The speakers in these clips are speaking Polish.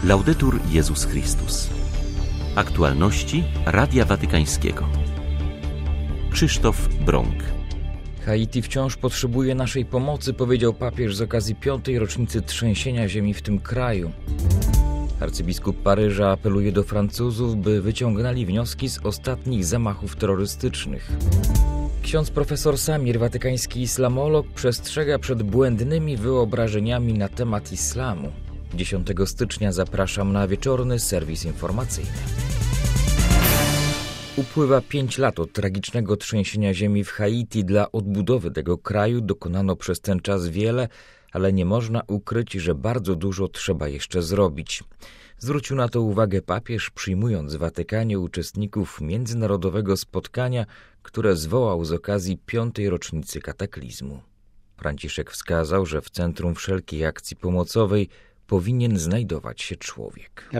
Laudetur Jezus Chrystus. Aktualności Radia Watykańskiego. Krzysztof Brąk. Haiti wciąż potrzebuje naszej pomocy, powiedział papież z okazji 5. rocznicy trzęsienia ziemi w tym kraju. Arcybiskup Paryża apeluje do Francuzów, by wyciągnęli wnioski z ostatnich zamachów terrorystycznych. Ksiądz profesor Samir, watykański islamolog, przestrzega przed błędnymi wyobrażeniami na temat islamu. 10 stycznia zapraszam na wieczorny serwis informacyjny. Upływa 5 lat od tragicznego trzęsienia ziemi w Haiti. Dla odbudowy tego kraju dokonano przez ten czas wiele, ale nie można ukryć, że bardzo dużo trzeba jeszcze zrobić. Zwrócił na to uwagę papież, przyjmując w Watykanie uczestników międzynarodowego spotkania, które zwołał z okazji 5. rocznicy kataklizmu. Franciszek wskazał, że w centrum wszelkiej akcji pomocowej powinien znajdować się człowiek.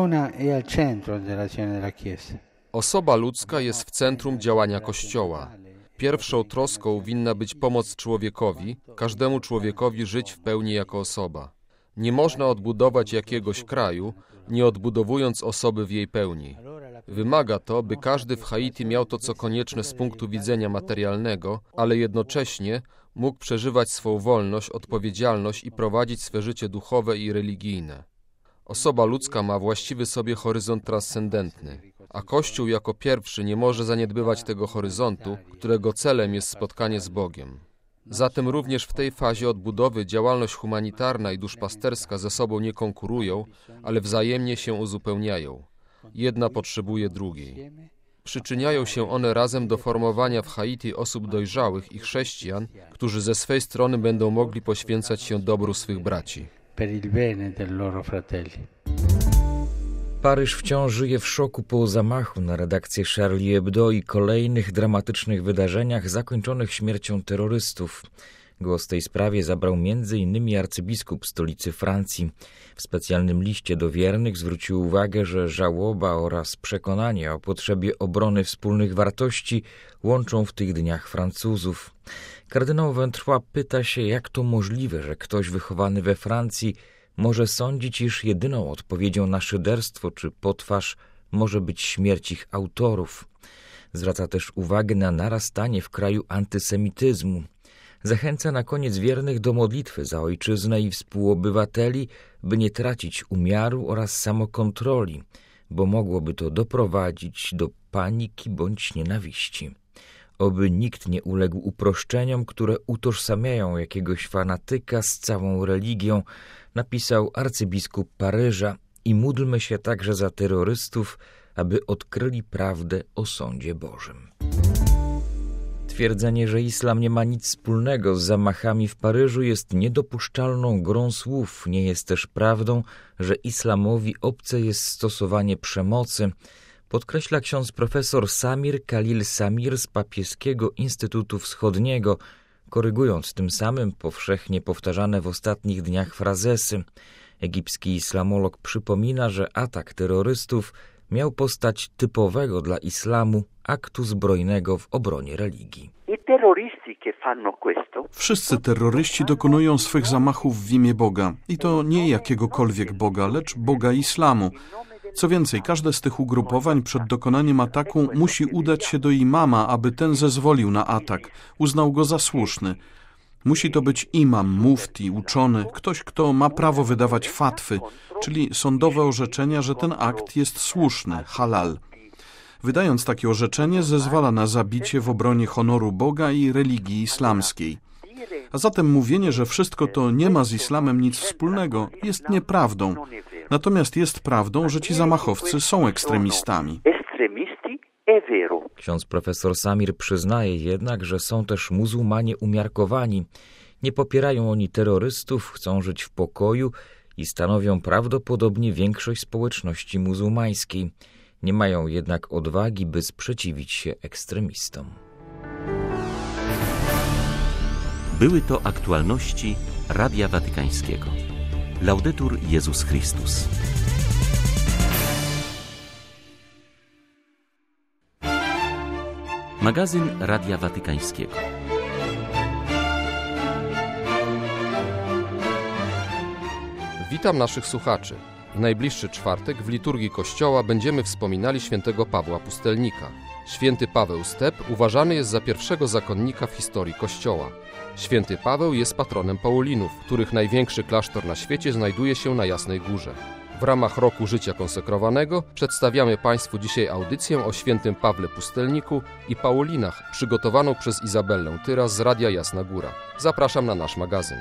Osoba ludzka jest w centrum działania Kościoła. Pierwszą troską winna być pomoc człowiekowi, każdemu człowiekowi żyć w pełni jako osoba. Nie można odbudować jakiegoś kraju, nie odbudowując osoby w jej pełni. Wymaga to, by każdy w Haiti miał to, co konieczne z punktu widzenia materialnego, ale jednocześnie mógł przeżywać swą wolność, odpowiedzialność i prowadzić swe życie duchowe i religijne. Osoba ludzka ma właściwy sobie horyzont transcendentny, a Kościół jako pierwszy nie może zaniedbywać tego horyzontu, którego celem jest spotkanie z Bogiem. Zatem również w tej fazie odbudowy działalność humanitarna i duszpasterska ze sobą nie konkurują, ale wzajemnie się uzupełniają. Jedna potrzebuje drugiej. Przyczyniają się one razem do formowania w Haiti osób dojrzałych i chrześcijan, którzy ze swej strony będą mogli poświęcać się dobru swych braci. Paryż wciąż żyje w szoku po zamachu na redakcję Charlie Hebdo i kolejnych dramatycznych wydarzeniach zakończonych śmiercią terrorystów. Głos w tej sprawie zabrał m.in. arcybiskup stolicy Francji. W specjalnym liście do wiernych zwrócił uwagę, że żałoba oraz przekonanie o potrzebie obrony wspólnych wartości łączą w tych dniach Francuzów. Kardynał Ventroy pyta się, jak to możliwe, że ktoś wychowany we Francji może sądzić, iż jedyną odpowiedzią na szyderstwo czy potwarz może być śmierć ich autorów. Zwraca też uwagę na narastanie w kraju antysemityzmu. Zachęca na koniec wiernych do modlitwy za ojczyznę i współobywateli, by nie tracić umiaru oraz samokontroli, bo mogłoby to doprowadzić do paniki bądź nienawiści. Oby nikt nie uległ uproszczeniom, które utożsamiają jakiegoś fanatyka z całą religią, napisał arcybiskup Paryża, i módlmy się także za terrorystów, aby odkryli prawdę o sądzie Bożym. Twierdzenie, że islam nie ma nic wspólnego z zamachami w Paryżu, jest niedopuszczalną grą słów. Nie jest też prawdą, że islamowi obce jest stosowanie przemocy, podkreśla ksiądz profesor Samir Khalil Samir z Papieskiego Instytutu Wschodniego, korygując tym samym powszechnie powtarzane w ostatnich dniach frazesy. Egipski islamolog przypomina, że atak terrorystów miał postać typowego dla islamu aktu zbrojnego w obronie religii. Wszyscy terroryści dokonują swych zamachów w imię Boga. I to nie jakiegokolwiek Boga, lecz Boga islamu. Co więcej, każde z tych ugrupowań przed dokonaniem ataku musi udać się do imama, aby ten zezwolił na atak, uznał go za słuszny. Musi to być imam, mufti, uczony, ktoś, kto ma prawo wydawać fatwy, czyli sądowe orzeczenia, że ten akt jest słuszny, halal. Wydając takie orzeczenie, zezwala na zabicie w obronie honoru Boga i religii islamskiej. A zatem mówienie, że wszystko to nie ma z islamem nic wspólnego, jest nieprawdą. Natomiast jest prawdą, że ci zamachowcy są ekstremistami. Ksiądz profesor Samir przyznaje jednak, że są też muzułmanie umiarkowani. Nie popierają oni terrorystów, chcą żyć w pokoju i stanowią prawdopodobnie większość społeczności muzułmańskiej. Nie mają jednak odwagi, by sprzeciwić się ekstremistom. Były to aktualności Radia Watykańskiego. Laudetur Jezus Chrystus. Magazyn Radia Watykańskiego. Witam naszych słuchaczy. W najbliższy czwartek w liturgii Kościoła będziemy wspominali świętego Pawła Pustelnika. Święty Paweł Step uważany jest za pierwszego zakonnika w historii Kościoła. Święty Paweł jest patronem Paulinów, których największy klasztor na świecie znajduje się na Jasnej Górze. W ramach roku życia konsekrowanego przedstawiamy Państwu dzisiaj audycję o świętym Pawle Pustelniku i Paulinach przygotowaną przez Izabellę Tyras z Radia Jasna Góra. Zapraszam na nasz magazyn.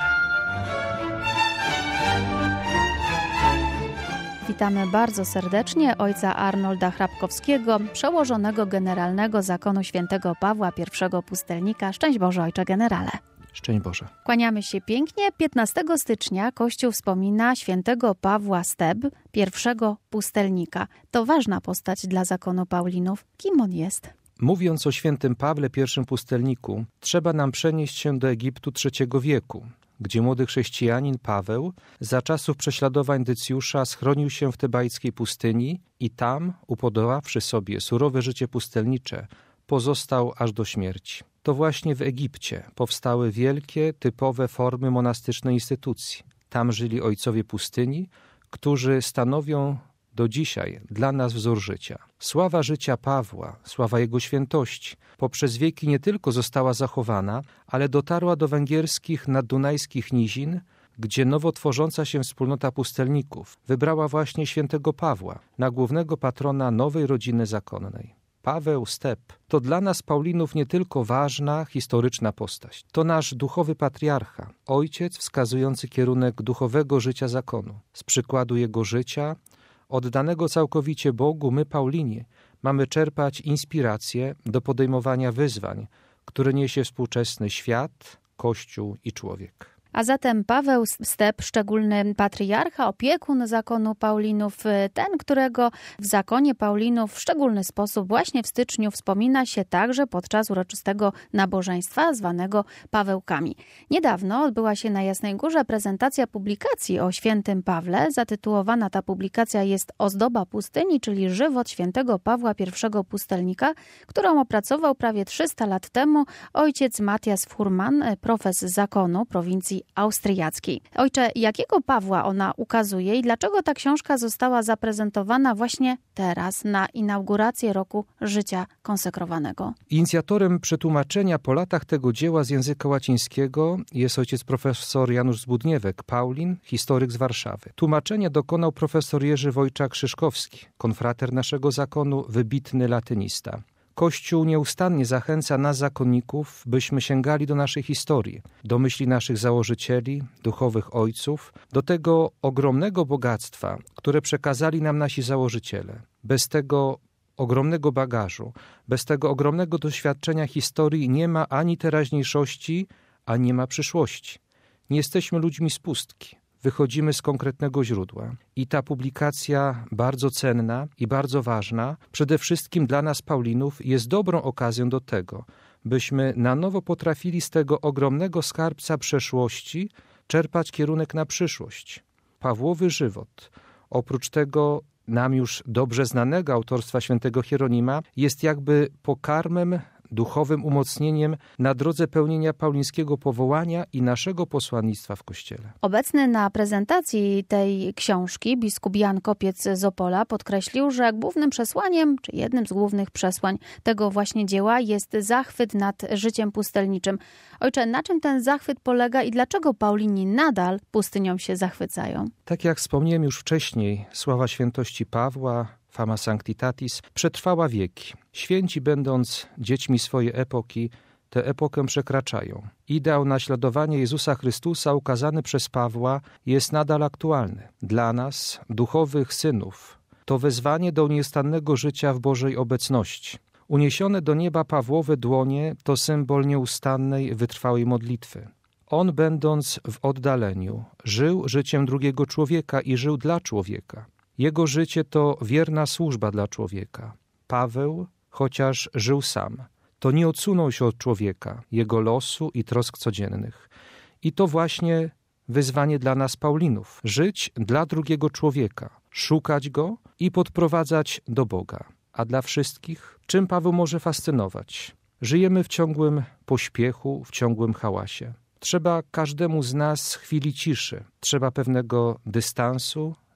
Witamy bardzo serdecznie ojca Arnolda Hrabkowskiego, przełożonego generalnego zakonu świętego Pawła I Pustelnika. Szczęść Boże, ojcze generale. Szczęść Boże. Kłaniamy się pięknie. 15 stycznia Kościół wspomina świętego Pawła Step, pierwszego pustelnika. To ważna postać dla zakonu Paulinów. Kim on jest? Mówiąc o świętym Pawle I Pustelniku, trzeba nam przenieść się do Egiptu III wieku, gdzie młody chrześcijanin Paweł za czasów prześladowań Decjusza schronił się w tebajskiej pustyni i tam, upodobawszy sobie surowe życie pustelnicze, pozostał aż do śmierci. To właśnie w Egipcie powstały wielkie, typowe formy monastycznej instytucji. Tam żyli ojcowie pustyni, którzy stanowią do dzisiaj dla nas wzór życia. Sława życia Pawła, sława jego świętości poprzez wieki nie tylko została zachowana, ale dotarła do węgierskich naddunajskich nizin, gdzie nowo tworząca się wspólnota pustelników wybrała właśnie świętego Pawła na głównego patrona nowej rodziny zakonnej. Paweł Step to dla nas Paulinów nie tylko ważna, historyczna postać. To nasz duchowy patriarcha, ojciec wskazujący kierunek duchowego życia zakonu. Z przykładu jego życia, oddanego całkowicie Bogu, my, Paulini, mamy czerpać inspirację do podejmowania wyzwań, które niesie współczesny świat, Kościół i człowiek. A zatem Paweł Step, szczególny patriarcha, opiekun zakonu Paulinów, ten, którego w zakonie Paulinów w szczególny sposób właśnie w styczniu wspomina się także podczas uroczystego nabożeństwa zwanego Pawełkami. Niedawno odbyła się na Jasnej Górze prezentacja publikacji o świętym Pawle. Zatytułowana ta publikacja jest Ozdoba pustyni, czyli żywot świętego Pawła I Pustelnika, którą opracował prawie 300 lat temu ojciec Matthias Fuhrmann, profes zakonu prowincji austriackiej. Ojcze, jakiego Pawła ona ukazuje i dlaczego ta książka została zaprezentowana właśnie teraz na inaugurację roku życia konsekrowanego? Inicjatorem przetłumaczenia po latach tego dzieła z języka łacińskiego jest ojciec profesor Janusz Zbudniewek, Paulin, historyk z Warszawy. Tłumaczenia dokonał profesor Jerzy Wojczak-Krzyżkowski, konfrater naszego zakonu, wybitny latynista. Kościół nieustannie zachęca nas, zakonników, byśmy sięgali do naszej historii, do myśli naszych założycieli, duchowych ojców, do tego ogromnego bogactwa, które przekazali nam nasi założyciele. Bez tego ogromnego bagażu, bez tego ogromnego doświadczenia historii nie ma ani teraźniejszości, ani nie ma przyszłości. Nie jesteśmy ludźmi z pustki. Wychodzimy z konkretnego źródła. I ta publikacja, bardzo cenna i bardzo ważna, przede wszystkim dla nas, Paulinów, jest dobrą okazją do tego, byśmy na nowo potrafili z tego ogromnego skarbca przeszłości czerpać kierunek na przyszłość. Pawłowy żywot, oprócz tego nam już dobrze znanego autorstwa świętego Hieronima, jest jakby pokarmem, duchowym umocnieniem na drodze pełnienia paulińskiego powołania i naszego posłannictwa w Kościele. Obecny na prezentacji tej książki biskup Jan Kopiec z Opola podkreślił, że głównym przesłaniem, czy jednym z głównych przesłań tego właśnie dzieła jest zachwyt nad życiem pustelniczym. Ojcze, na czym ten zachwyt polega i dlaczego Paulini nadal pustynią się zachwycają? Tak jak wspomniałem już wcześniej, sława świętości Pawła, fama sanctitatis, przetrwała wieki. Święci, będąc dziećmi swojej epoki, tę epokę przekraczają. Ideał naśladowania Jezusa Chrystusa ukazany przez Pawła jest nadal aktualny. Dla nas, duchowych synów, to wezwanie do nieustannego życia w Bożej obecności. Uniesione do nieba Pawłowe dłonie to symbol nieustannej, wytrwałej modlitwy. On, będąc w oddaleniu, żył życiem drugiego człowieka i żył dla człowieka. Jego życie to wierna służba dla człowieka. Paweł, chociaż żył sam, to nie odsunął się od człowieka, jego losu i trosk codziennych. I to właśnie wyzwanie dla nas, Paulinów. Żyć dla drugiego człowieka, szukać go i podprowadzać do Boga. A dla wszystkich, czym Paweł może fascynować? Żyjemy w ciągłym pośpiechu, w ciągłym hałasie. Trzeba każdemu z nas chwili ciszy. Trzeba pewnego dystansu,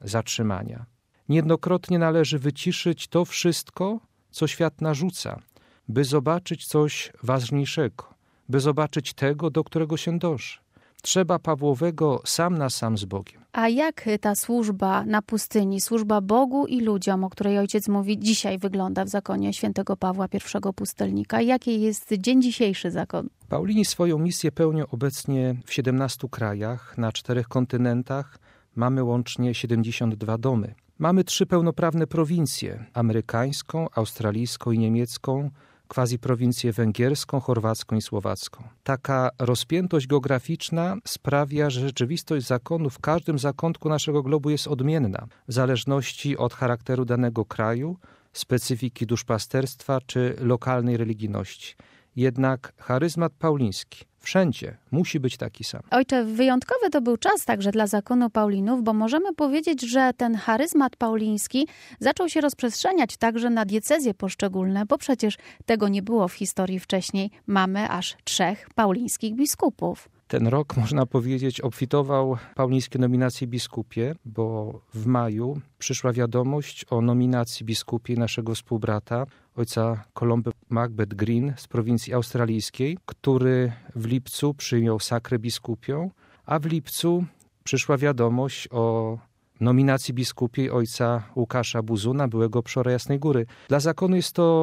zatrzymania. Niejednokrotnie należy wyciszyć to wszystko, co świat narzuca, by zobaczyć coś ważniejszego, by zobaczyć tego, do którego się dąży. Trzeba Pawłowego sam na sam z Bogiem. A jak ta służba na pustyni, służba Bogu i ludziom, o której ojciec mówi, dzisiaj wygląda w zakonie świętego Pawła I pustelnika? Jaki jest dzień dzisiejszy zakon? Paulini swoją misję pełnią obecnie w 17 krajach, na 4 kontynentach. Mamy łącznie 72 domy. Mamy 3 pełnoprawne prowincje, amerykańską, australijską i niemiecką, quasi-prowincję węgierską, chorwacką i słowacką. Taka rozpiętość geograficzna sprawia, że rzeczywistość zakonu w każdym zakątku naszego globu jest odmienna, w zależności od charakteru danego kraju, specyfiki duszpasterstwa czy lokalnej religijności. Jednak charyzmat pauliński wszędzie musi być taki sam. Ojcze, wyjątkowy to był czas także dla zakonu Paulinów, bo możemy powiedzieć, że ten charyzmat pauliński zaczął się rozprzestrzeniać także na diecezje poszczególne, bo przecież tego nie było w historii wcześniej. Mamy aż 3 paulińskich biskupów. Ten rok, można powiedzieć, obfitował paulińskie nominacje biskupie, bo w maju przyszła wiadomość o nominacji biskupiej naszego współbrata, ojca Columby Macbeth Green z prowincji australijskiej, który w lipcu przyjął sakrę biskupią, a w lipcu przyszła wiadomość o nominacji biskupiej ojca Łukasza Buzuna, byłego przora Jasnej Góry. Dla zakonu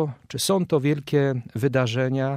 są to wielkie wydarzenia,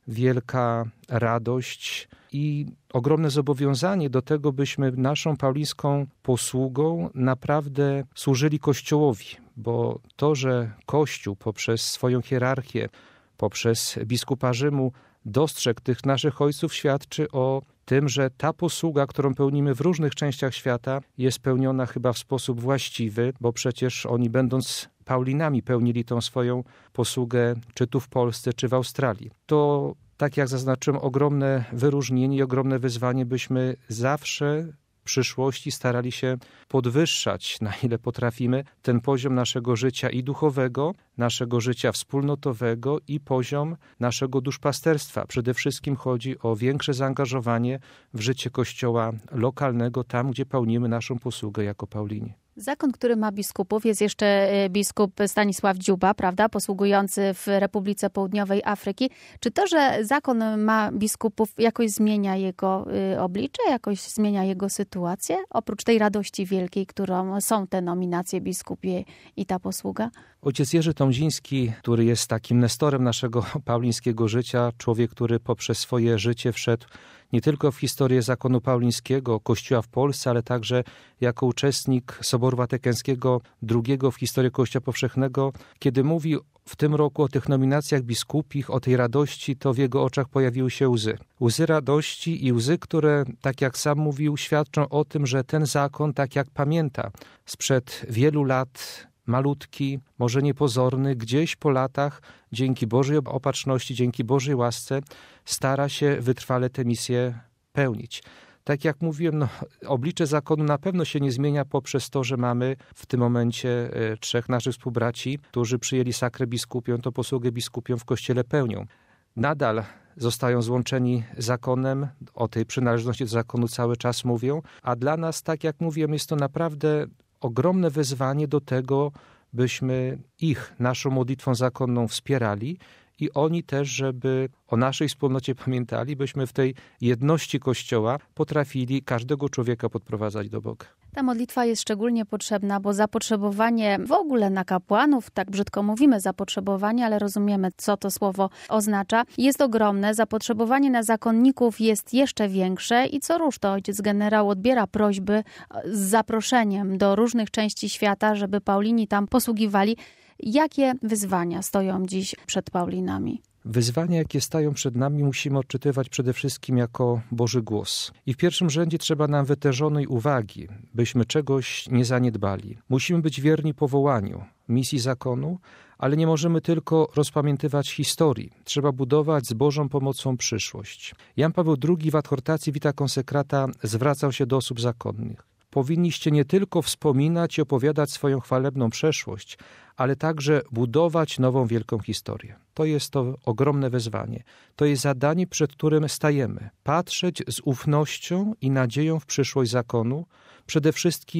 wielka radość i ogromne zobowiązanie do tego, byśmy naszą paulińską posługą naprawdę służyli Kościołowi, bo to, że Kościół poprzez swoją hierarchię, poprzez biskupa Rzymu dostrzegł tych naszych ojców, świadczy o tym, że ta posługa, którą pełnimy w różnych częściach świata, jest pełniona chyba w sposób właściwy, bo przecież oni, będąc Paulinami, pełnili tą swoją posługę czy tu w Polsce, czy w Australii. To, tak jak zaznaczyłem, ogromne wyróżnienie i ogromne wyzwanie, byśmy zawsze w przyszłości starali się podwyższać, na ile potrafimy, ten poziom naszego życia i duchowego, naszego życia wspólnotowego i poziom naszego duszpasterstwa. Przede wszystkim chodzi o większe zaangażowanie w życie Kościoła lokalnego, tam gdzie pełnimy naszą posługę jako Paulini. Zakon, który ma biskupów, jest jeszcze biskup Stanisław Dziuba, prawda, posługujący w Republice Południowej Afryki. Czy to, że zakon ma biskupów, jakoś zmienia jego oblicze, jakoś zmienia jego sytuację? Oprócz tej radości wielkiej, którą są te nominacje biskupie i ta posługa? Ojciec Jerzy Tomziński, który jest takim nestorem naszego paulińskiego życia, człowiek, który poprzez swoje życie wszedł nie tylko w historię zakonu paulińskiego, Kościoła w Polsce, ale także jako uczestnik Soboru Watykańskiego II w historii Kościoła Powszechnego. Kiedy mówi w tym roku o tych nominacjach biskupich, o tej radości, to w jego oczach pojawiły się łzy. Łzy radości i łzy, które, tak jak sam mówił, świadczą o tym, że ten zakon, tak jak pamięta sprzed wielu lat, malutki, może niepozorny, gdzieś po latach, dzięki Bożej opatrzności, dzięki Bożej łasce, stara się wytrwale tę misję pełnić. Tak jak mówiłem, oblicze zakonu na pewno się nie zmienia poprzez to, że mamy w tym momencie 3 naszych współbraci, którzy przyjęli sakrę biskupią, to posługę biskupią w Kościele pełnią. Nadal zostają złączeni zakonem, o tej przynależności do zakonu cały czas mówią, a dla nas, tak jak mówiłem, jest to naprawdę ogromne wyzwanie do tego, byśmy ich naszą modlitwą zakonną wspierali i oni też, żeby o naszej wspólnocie pamiętali, byśmy w tej jedności Kościoła potrafili każdego człowieka podprowadzać do Boga. Ta modlitwa jest szczególnie potrzebna, bo zapotrzebowanie w ogóle na kapłanów, tak brzydko mówimy zapotrzebowanie, ale rozumiemy, co to słowo oznacza, jest ogromne. Zapotrzebowanie na zakonników jest jeszcze większe i co rusz to ojciec generał odbiera prośby z zaproszeniem do różnych części świata, żeby Paulini tam posługiwali. Jakie wyzwania stoją dziś przed Paulinami? Wyzwania, jakie stają przed nami, musimy odczytywać przede wszystkim jako Boży głos. I w pierwszym rzędzie trzeba nam wytężonej uwagi, byśmy czegoś nie zaniedbali. Musimy być wierni powołaniu, misji zakonu, ale nie możemy tylko rozpamiętywać historii. Trzeba budować z Bożą pomocą przyszłość. Jan Paweł II w adhortacji Vita Consecrata zwracał się do osób zakonnych. Powinniście nie tylko wspominać i opowiadać swoją chwalebną przeszłość, ale także budować nową wielką historię. To jest to ogromne wyzwanie. To jest zadanie, przed którym stajemy. Patrzeć z ufnością i nadzieją w przyszłość zakonu, przede wszystkim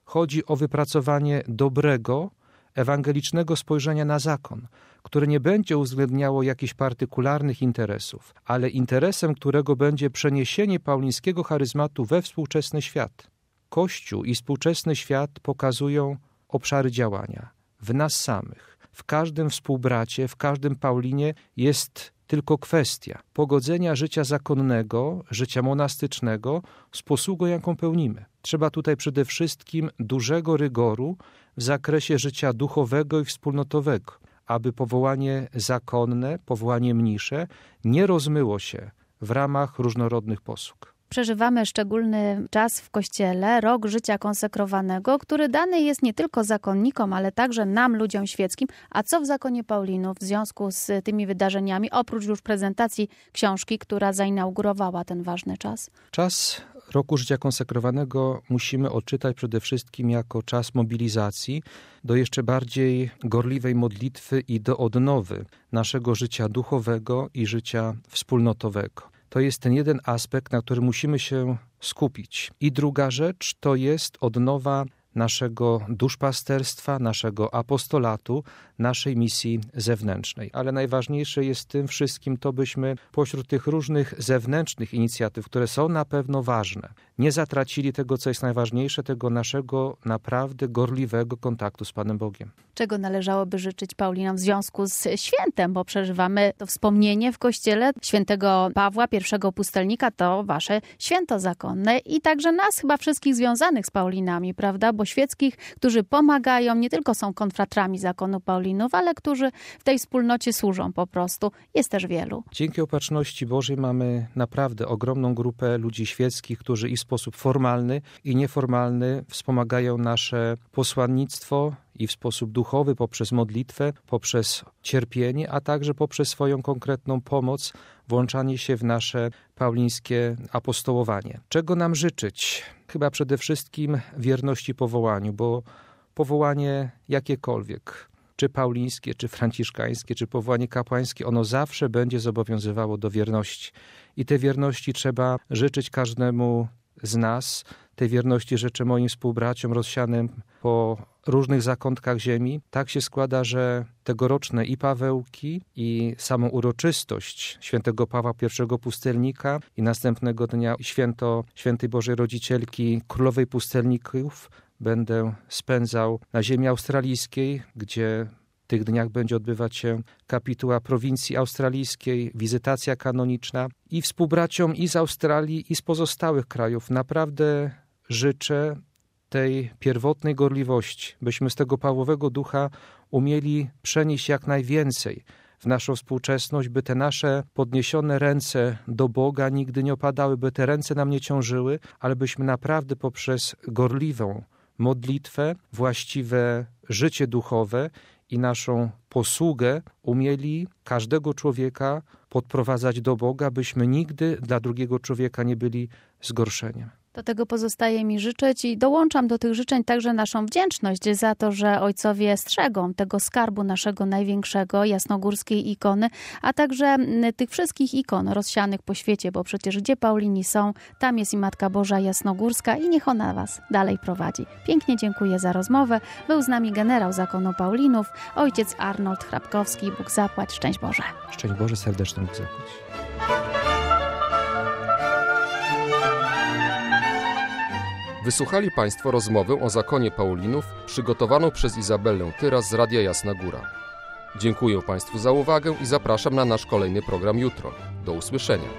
Chodzi o wypracowanie dobrego, ewangelicznego spojrzenia na zakon, które nie będzie uwzględniało jakichś partykularnych interesów, ale interesem którego będzie przeniesienie paulińskiego charyzmatu we współczesny świat. Kościół i współczesny świat pokazują obszary działania w nas samych. W każdym współbracie, w każdym Paulinie jest tylko kwestia pogodzenia życia zakonnego, życia monastycznego z posługą, jaką pełnimy. Trzeba tutaj przede wszystkim dużego rygoru w zakresie życia duchowego i wspólnotowego, aby powołanie zakonne, powołanie mnisze nie rozmyło się w ramach różnorodnych posług. Przeżywamy szczególny czas w Kościele, rok życia konsekrowanego, który dany jest nie tylko zakonnikom, ale także nam, ludziom świeckim. A co w zakonie Paulinów w związku z tymi wydarzeniami, oprócz już prezentacji książki, która zainaugurowała ten ważny czas? Czas roku życia konsekrowanego musimy odczytać przede wszystkim jako czas mobilizacji do jeszcze bardziej gorliwej modlitwy i do odnowy naszego życia duchowego i życia wspólnotowego. To jest ten jeden aspekt, na który musimy się skupić. I druga rzecz to jest odnowa naszego duszpasterstwa, naszego apostolatu, naszej misji zewnętrznej. Ale najważniejsze jest w tym wszystkim to, byśmy pośród tych różnych zewnętrznych inicjatyw, które są na pewno ważne, nie zatracili tego, co jest najważniejsze, tego naszego naprawdę gorliwego kontaktu z Panem Bogiem. Czego należałoby życzyć Paulinom w związku z świętem, bo przeżywamy to wspomnienie w Kościele świętego Pawła, pierwszego pustelnika, to wasze święto zakonne i także nas chyba wszystkich związanych z Paulinami, prawda? Bo świeckich, którzy pomagają, nie tylko są konfratrami zakonu Paulinów, ale którzy w tej wspólnocie służą po prostu. Jest też wielu. Dzięki Opatrzności Bożej mamy naprawdę ogromną grupę ludzi świeckich, którzy i w sposób formalny i nieformalny wspomagają nasze posłannictwo i w sposób duchowy poprzez modlitwę, poprzez cierpienie, a także poprzez swoją konkretną pomoc, włączanie się w nasze paulińskie apostołowanie. Czego nam życzyć? Chyba przede wszystkim wierności powołaniu, bo powołanie jakiekolwiek, czy paulińskie, czy franciszkańskie, czy powołanie kapłańskie, ono zawsze będzie zobowiązywało do wierności. I tej wierności trzeba życzyć każdemu z nas. Tej wierności życzę moim współbraciom rozsianym po różnych zakątkach ziemi. Tak się składa, że tegoroczne i Pawełki, i samą uroczystość świętego Pawła I Pustelnika i następnego dnia święto Świętej Bożej Rodzicielki Królowej Pustelników będę spędzał na ziemi australijskiej, gdzie w tych dniach będzie odbywać się kapituła prowincji australijskiej, wizytacja kanoniczna i współbraciom i z Australii, i z pozostałych krajów naprawdę życzę tej pierwotnej gorliwości, byśmy z tego Pawłowego ducha umieli przenieść jak najwięcej w naszą współczesność, by te nasze podniesione ręce do Boga nigdy nie opadały, by te ręce nam nie ciążyły, ale byśmy naprawdę poprzez gorliwą modlitwę, właściwe życie duchowe i naszą posługę umieli każdego człowieka podprowadzać do Boga, byśmy nigdy dla drugiego człowieka nie byli zgorszeniem. Do tego pozostaje mi życzyć i dołączam do tych życzeń także naszą wdzięczność za to, że ojcowie strzegą tego skarbu naszego największego, jasnogórskiej ikony, a także tych wszystkich ikon rozsianych po świecie, bo przecież gdzie Paulini są, tam jest i Matka Boża Jasnogórska i niech ona was dalej prowadzi. Pięknie dziękuję za rozmowę. Był z nami generał zakonu Paulinów, ojciec Arnold Hrabkowski. Bóg zapłać. Szczęść Boże. Szczęść Boże, serdecznie Bóg zapłać. Wysłuchali Państwo rozmowę o zakonie Paulinów przygotowaną przez Izabellę Tyras z Radia Jasna Góra. Dziękuję Państwu za uwagę i zapraszam na nasz kolejny program jutro. Do usłyszenia.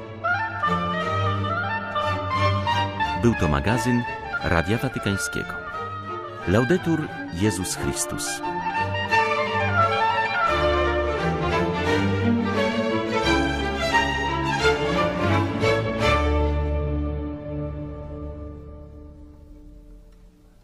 Był to magazyn Radia Watykańskiego. Laudetur Jezus Chrystus.